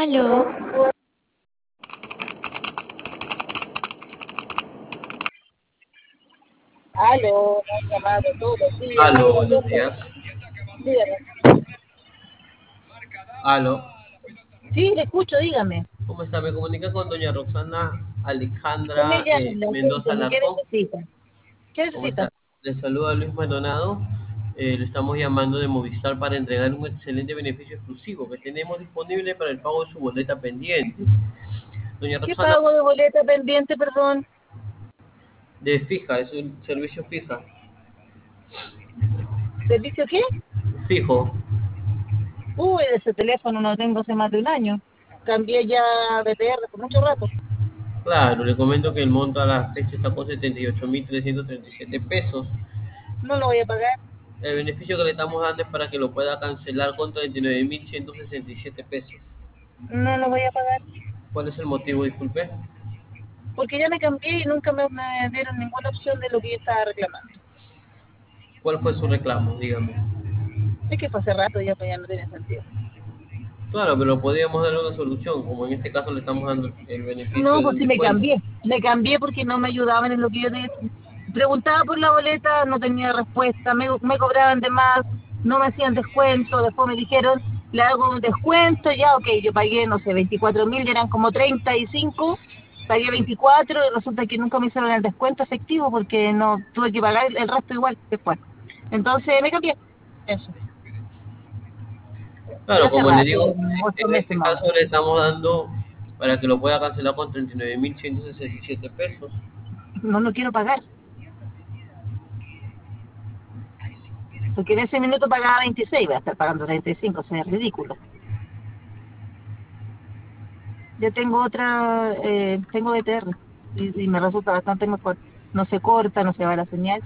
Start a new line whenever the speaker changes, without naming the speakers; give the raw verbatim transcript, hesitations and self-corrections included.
Aló,
Aló, me han llamado todos los días,
Aló,
dígame,
buenos días.
dígame.
Aló,
Sí, le escucho, dígame.
¿cómo está? Me comunica con doña Roxana
¿Quién me
Alejandra eh,
llama?
Mendoza
Cuénteme, ¿qué
Alarcón.
necesita? ¿Qué
¿Cómo
necesita?
está? Le saluda Luis Maldonado. Eh, le estamos llamando de Movistar para entregar un excelente beneficio exclusivo que tenemos disponible para el pago de su boleta pendiente. Doña
¿Qué
Roxana,
pago de boleta pendiente, perdón?
de fija, es un servicio fija.
¿Servicio qué?
Fijo.
Uy, de ese teléfono no tengo hace más de un año. Cambié ya B T R por mucho rato.
Claro, le comento que el monto a la fecha está con setenta y ocho mil trescientos treinta y siete pesos.
No lo voy a pagar.
El beneficio que le estamos dando es para que lo pueda cancelar con treinta y nueve mil ciento sesenta y siete pesos.
No lo voy a pagar.
¿Cuál es el motivo? Disculpe.
Porque ya me cambié y nunca me, me dieron ninguna opción de lo que yo estaba reclamando.
¿Cuál fue su reclamo? Dígame.
Es que fue hace rato ya, pues ya no tiene sentido.
Claro, pero podríamos darle una solución, como en este caso le estamos dando el beneficio
No,
de
pues
un
sí me
descuento.
cambié. Me cambié porque no me ayudaban en lo que yo de- preguntaba por la boleta, no tenía respuesta, me, me cobraban de más, no me hacían descuento, después me dijeron, le hago un descuento, ya, ok, yo pagué, no sé, veinticuatro mil, eran como treinta y cinco, pagué veinticuatro y resulta que nunca me hicieron el descuento efectivo porque no tuve que pagar el, el resto igual después. Entonces me cambié. Eso. Pero
Claro,
hace
como le
rato,
digo,
ocho
en
meses
este
más o
caso
menos.
le estamos dando para que lo pueda cancelar con treinta y nueve mil ciento sesenta y siete pesos.
No, no quiero pagar. Porque en ese minuto pagaba veintiséis, voy a estar pagando treinta y cinco, o sea, es ridículo. Ya tengo otra, eh, tengo B T R y, y me resulta bastante mejor. No se corta, no se va la señal.